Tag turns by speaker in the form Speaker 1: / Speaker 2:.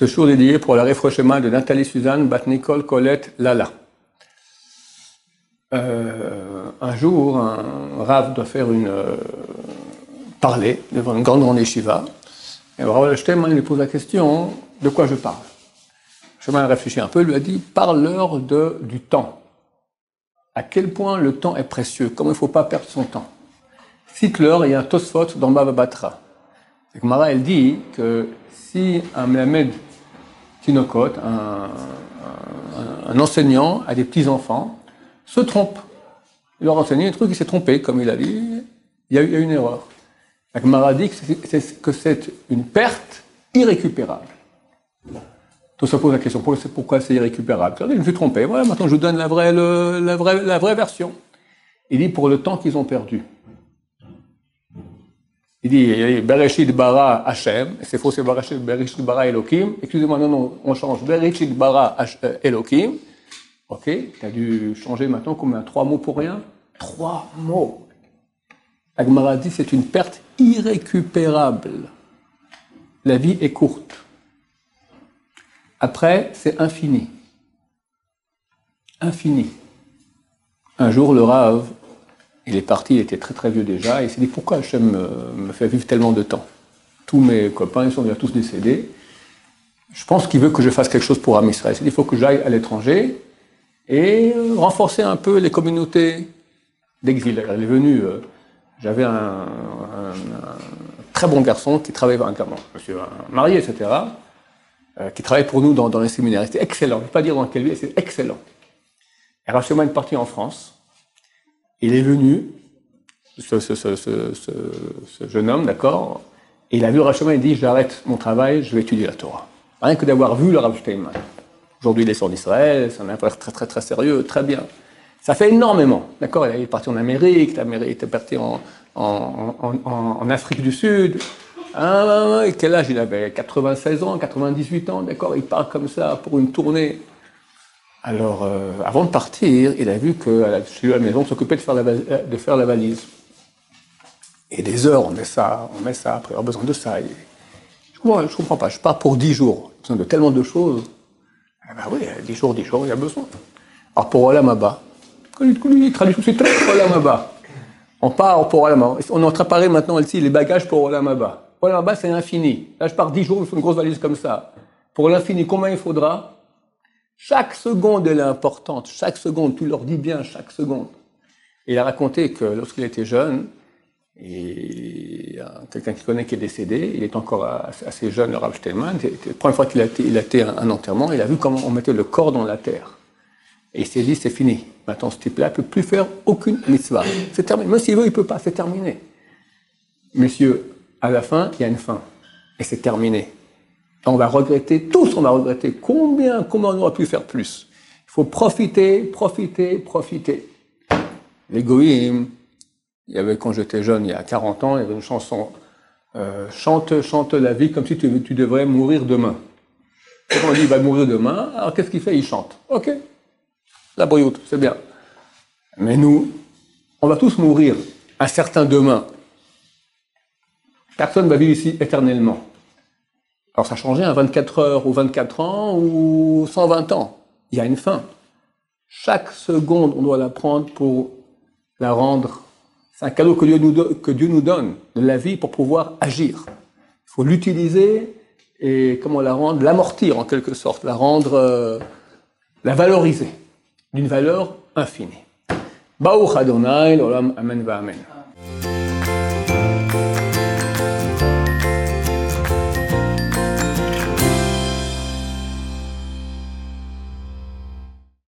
Speaker 1: Ce jour dédié pour la rapprochement de Nathalie Suzanne, Bat Nicole, Colette, Lala. Un jour, un Rav doit faire parler devant une grande yeshiva. Et le Rav Shlomo lui pose la question, de quoi je parle? Shlomo réfléchit un peu, lui a dit, parle-leur du temps. À quel point le temps est précieux, comment il ne faut pas perdre son temps. Cite-leur, il y a un Tosfot dans Bava Batra. C'est que Mara, elle dit que si un Melamed Tinokot, un enseignant a des petits-enfants, se trompe, il leur a enseigné un truc, il s'est trompé, comme il a dit, il y a eu une erreur. Donc Mara dit que c'est une perte irrécupérable. Tout ça pose la question, pourquoi c'est irrécupérable? Je me suis trompé, voilà, maintenant je vous donne la vraie version. Il dit pour le temps qu'ils ont perdu. Il dit Bereshit bara Hashem, c'est faux, c'est Bereshit bara Elohim. Excusez-moi, non, on change. Bereshit bara Elohim. Ok, tu as dû changer maintenant combien? 3 mots pour rien? 3 mots. La Gemara dit c'est une perte irrécupérable. La vie est courte. Après, c'est infini. Infini. Un jour, le Rav, il est parti, il était très très vieux déjà, et il s'est dit pourquoi Hachem me fait vivre tellement de temps? Tous mes copains, ils sont déjà tous décédés. Je pense qu'il veut que je fasse quelque chose pour Am Israël. Il s'est dit il faut que j'aille à l'étranger et renforcer un peu les communautés d'exil. Elle est venue, j'avais un très bon garçon qui travaillait, monsieur marié, etc., qui travaillait pour nous dans les séminaires. C'était excellent, je ne vais pas dire dans quelle ville, c'est excellent. Et Rav Shlomo est parti en France. Il est venu, ce jeune homme, d'accord, et il a vu le Rav Shlomo, il dit j'arrête mon travail, je vais étudier la Torah. Rien que d'avoir vu le Rav Shlomo. Aujourd'hui, il est sur d'Israël, c'est un affaire très très très sérieux, très bien. Ça fait énormément, d'accord. Il est parti en Amérique, il était parti en Afrique du Sud. Et quel âge il avait? 96 ans, 98 ans, d'accord. Il part comme ça pour une tournée. Alors, avant de partir, il a vu que chez lui à la maison, on s'occupait de faire la valise. Et des heures, on met ça, après avoir besoin de ça. Je comprends pas, je pars pour 10 jours, j'ai besoin de tellement de choses. Ah ben oui, 10 jours, il y a besoin. Alors pour Olam Haba, il traduit tout de suite Olam Haba. On part pour Olam Haba. On est en train de préparer maintenant ici les bagages pour Olam Haba. Olam Haba, c'est infini. Là, je pars 10 jours, il faut une grosse valise comme ça. Pour l'infini, combien il faudra? Chaque seconde, elle est importante. Chaque seconde, tu leur dis bien chaque seconde. Et il a raconté que lorsqu'il était jeune, et quelqu'un qu'il connaît qui est décédé, il est encore assez jeune, le Rav Shlomo, la première fois qu'il a été à un enterrement, il a vu comment on mettait le corps dans la terre. Et il s'est dit, c'est fini. Maintenant, ce type-là ne peut plus faire aucune mitzvah. C'est terminé. Même s'il veut, il ne peut pas, c'est terminé. Messieurs, à la fin, il y a une fin. Et c'est terminé. On va regretter, tous on va regretter. Combien on aurait pu faire plus? Il faut profiter. Les goïms, il y avait, quand j'étais jeune, il y a 40 ans, il y avait une chanson chante la vie comme si tu devrais mourir demain. Quand on dit il va mourir demain, alors qu'est-ce qu'il fait? Il chante. Ok, la brioute, c'est bien. Mais nous, on va tous mourir un certain demain. Personne ne va vivre ici éternellement. Alors ça a changé, 24 heures ou 24 ans ou 120 ans. Il y a une fin. Chaque seconde, on doit la prendre pour la rendre. C'est un cadeau que Dieu nous donne, de la vie, pour pouvoir agir. Il faut l'utiliser et comment la rendre? L'amortir en quelque sorte, la rendre, la valoriser d'une valeur infinie. Baruch Adonai, l'olam, amen va amen.